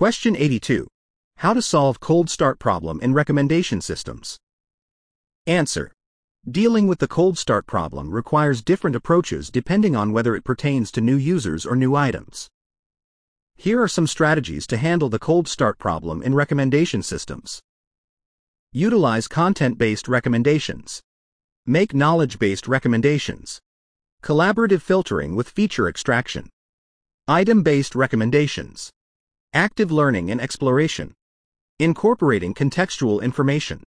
Question 82. How to solve cold start problem in recommendation systems? Answer. Dealing with the cold start problem requires different approaches depending on whether it pertains to new users or new items. Here are some strategies to handle the cold start problem in recommendation systems. Utilize content-based recommendations. Make knowledge-based recommendations. Collaborative filtering with feature extraction. Item-based recommendations. Active learning and exploration. Incorporating contextual information.